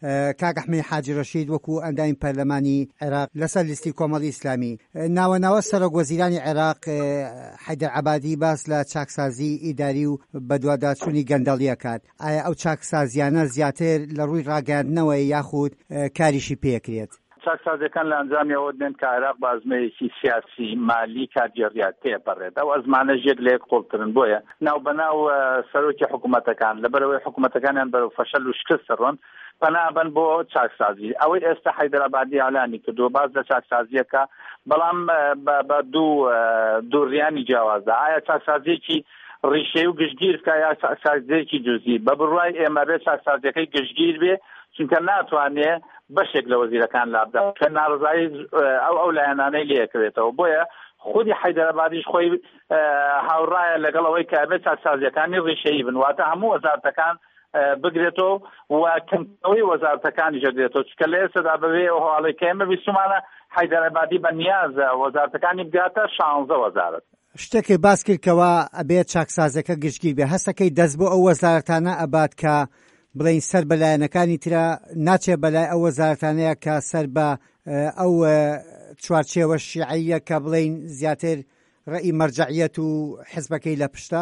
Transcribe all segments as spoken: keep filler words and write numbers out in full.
کاک ئەحمەدی حاجی ڕەشید وەکو ئەندامی پەرلەمانی عێراق لەسەر لیستی کۆمەڵی ئیسلامی ناوە ناوە سەرۆک وەزیرانی عێراق حەیدەر عەبادی باس لە چاکسازی ئیداری و بەدواداچوونی گەندەڵی ئەکات. ئایا ئەو چاکسازیانە زیاتر لە ڕووی ڕاگەاندنەوەی یاخود کاریشی پێکرێت؟ چاکسازیەکان لە ئەنجامیەوە دێن کە عێراق بە ئەزمەیەکی سیاسی مالی کارگێڕیات تێپەڕێت. ئەو ئەزمانە ژێک لە یەک قوڵترن بۆیە ناو بەناو سەرۆکی حکوومەتەکان لەبەرەوەی حکوومەتەکانیان بەرەو فەشەل و شکست ڕۆن پەنابەن بۆ چاکسازی. ئەوەی ئێستا حەیدەر عەبادی ئەعلانی کردووە باز لە چاکسازیەکە بەڵام بە دوو دووڕیانی جیاوازدا. ئایا چاکسازیەکی ڕیشەی و گشتگیر بکە یا چاکسازیەکی جوزئی؟ بە بڕوای ئێمە بێ چاکسازیەکەی گشتگیر بێ، چونکە ناتوانێت بەشێک لە وەزیرەکان لابدا کە ناڕزایی ئەو ئەو لایەنانەی لێکرێتەوە. بۆیە خودی حەیدەر عەبادیش خۆی هاوڕایە لەگەڵ ئەوەی کە ئەبێت چاکسازیەکانی ڕیشەیی بن، واتە هەموو وەزارەتەکان بگرێتەوە و کەمکەوەی وەزارەتەکانی ژەگرێتەوە، چونکە لە ئێستادا بەوێ ئەو هەواڵەی کە ئێمە بیستمانە حەیدەر عەبادی بەنیازە وەزارەتەکانی بگاتە شانزە وەزارەت. شتێکی باس کردکەوە ئەبێت چاکسازەکە گشتگیر بێ، هەستەکەی دەست بۆ ئەو وەزارەتانە ئەبات کە بڵین سەر بەلایەنەکانی ترە ناچێ بەلای ئەو وەزارەتانەیە کە سەر بە ئەو چوارچێوە شیعەیە کە بڵین زیاتر ڕەئی مەرجەعیەت و حیزبەکەی لە پشتە؟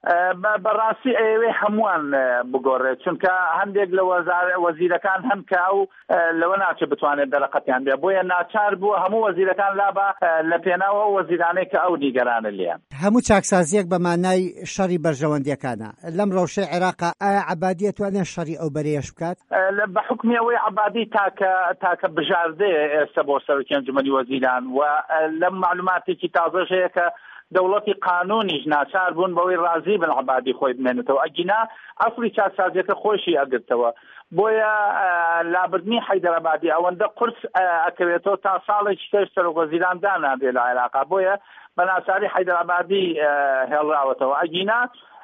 بەڕاستی ئەوێ هەمووان بگۆڕێت، چونکە هەندێک لە وەزیرەکان هەم کە ئەو لەوە ناچێت بتوانێت دەرەقەتیان بێ، بۆیە ناچار بووە هەموو وەزیرەکان لابا لە پێناوە وەزیرانەی کە ئەو نیگەرانە لیان. هەموو چاکسازیەک بە مانای شەڕی بەرژەوەندیەکانە. لەم ڕەوشەی عێراقا ئایا عەبادی ئەتوانێت شەڕی ئەو بەرەیەش بکات؟ بە حکمی ئەوەی عەبادی تاکە تاکە بژاردەیە ئێستا بۆ سەرۆکی ئەنجومەنی وەزیران و لەم معلوماتێکی تازەش هەیە کە دەوڵەتی قانونیش ناچار بوون بەوەی ڕازی بن عەبادی خۆی بمێنێتەوە، ئەگینا ئەسڵی چاکسازیەکە خۆشی ئەگرتەوە. بۆیە لابردنی حەیدەر عەبادی ئەوەندە قورس ئەکەوێتەوە تا ساڵێکی تر سەرۆک وەزیران دانابێت لە عێراقا، بۆیە بەناچاری حەیدەر عەبادی هێڵراوەتەوە. ئەگینا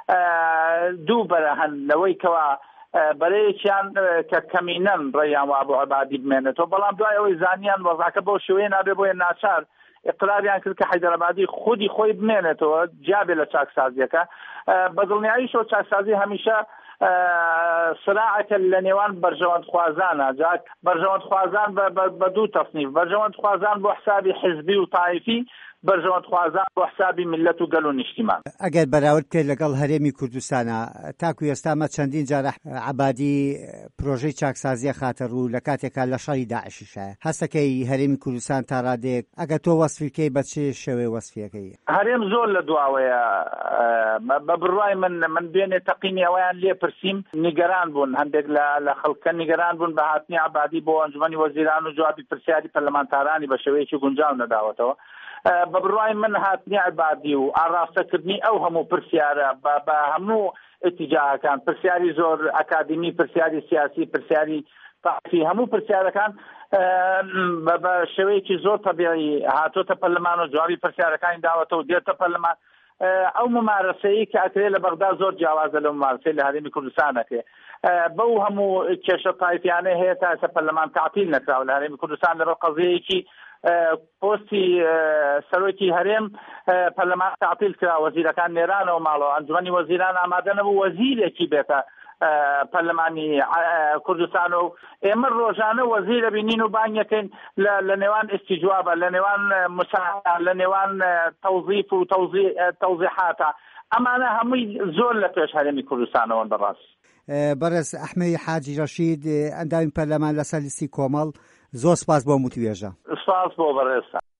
دوو بەرە هەن لەوەی کەوا بەرەیەکیان کە کەمینەن ڕێیان وا بۆ عەبادی بمێنێتەوە، بەڵام دوای ئەوەی زانیان وەزعەکە بەو شێوەیە نابێ، بۆیە ناچار اقراریان کرد کە حەیدەر عەبادی خودی خۆی بمێنێتەوە جابێ لە چاکسازیەکە. بەدڵنیاییشەوە چاکسازی هەمیشە صراعەکە لە نێوان بەرژەوەندخوازانە، جاک بەرژەوەندخوازان بە دوو تەصنیف، بەرژەوەندخوازان بۆ حسابی حیزبی و تایفی، بەرژەوەندخوازان بۆ حسابی ملت و گەل و نیشتیمان. ئەگەر بەراورد بکەیت لەگەڵ هەرێمی کوردستانە تاکو ئێستامە چەندین جارە عەبادی پرۆژەی چاکسازیە خاتە ڕوو لە کاتێکا لە شەڕی داعشیشە، هەستەکەی هەرێمی کوردستان تا ڕادێک ئەگە تۆ وەسفیکەی بە چێ شێوەیە وەسفیەکەی؟ هەرێم زۆر لە دواوەیە. بە بڕوای من من بێنێ تەقیمی ئەویان لێ پرسییم نیگەران بوون، هەندێک لە خەڵکە نیگەران بوون بە هاتنی عەبادی بۆ ئەنجومەنی وەزیران و جوابی پرسیاری پەرلەمانتارانی بە شێوەیەکی گونجاو نەداوەتەوە. بە بڕوای من هاتنی عەبادی و ئاراستەکردنی ئەو هەموو پرسیارە بە هەموو ئەتیجاهەکان، پرسیاری زۆر ئەکادمی، پرسیاری سیاسی، پرسیاری تاقی، هەموو پرسیارەکان بە شێوەیەکی زۆر تەبیعی هاتۆتە پەرلەمان و جوابی پرسیارەکانی داوەتەوە و دێتە پەرلەمان. ئەو ممارەسەیە کە ئەکرێت لە بەغدا زۆر جیاوازە لە ممارەسەی لە هەرێمی کوردستانەکە. بەو هەموو کێشە تایفیانە هەیە تا ئێستا پەرلەمان تعتیل نەکراوە لە هەرێمی کوردستان لەبەر قەزەیەکی پۆستی سەرۆکی هەرێم پەرلەمان تعتیل کرا، وەزیرەکان نێرانەوە ماڵەوە، ئەنجومەنی وەزیران ئامادە نەبوو وەزیرێکی بێتە پەرلەمانی کوردستان و ئێمە ڕۆژانە وەزیرە بینین و بانگەکەین لە نێوان ئیستیجوابە، لە نێوان مساعدە، لە نێوان تەوزیف و تەوزیحاتە. ئەمانە هەمووی زۆر لە پێش هەرێمی کوردستانەوەن بەڕاست. بەڕێز ئەحمەدی حاجی ڕەشید ئەندامی پەرلەمان لەسەر لیستی کۆمەڵ، زۆر سپاس بۆ موتوێژە. سپاس بۆ بەڕێز.